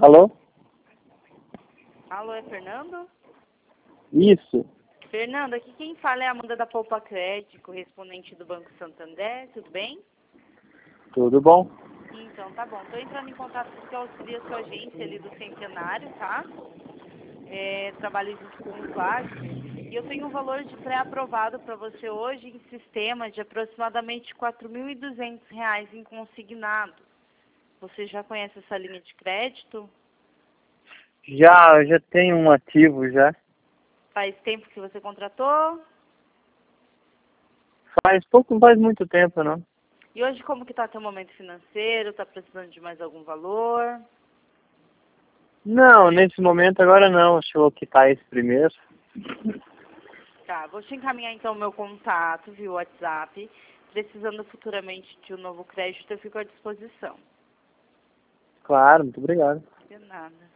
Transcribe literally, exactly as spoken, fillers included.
Alô? Alô, é Fernando? Isso. Fernando, aqui quem fala é a Amanda da Poupa Crédito, correspondente do Banco Santander, tudo bem? Tudo bom? Então, tá bom. Estou entrando em contato porque eu auxilio a sua agência ali do Centenário, tá? É, trabalho junto com o Wagner. E eu tenho um valor de pré-aprovado para você hoje em sistema de aproximadamente quatro mil e duzentos reais em consignado. Você já conhece essa linha de crédito? Já, eu já tenho um ativo já. Faz tempo que você contratou? Faz pouco, não faz muito tempo, não. E hoje como que está seu momento financeiro? Está precisando de mais algum valor? Não, nesse momento agora não. Deixa eu quitar esse primeiro. Tá, vou te encaminhar então o meu contato via WhatsApp. Precisando futuramente de um novo crédito, eu fico à disposição. Claro, muito obrigado. De nada.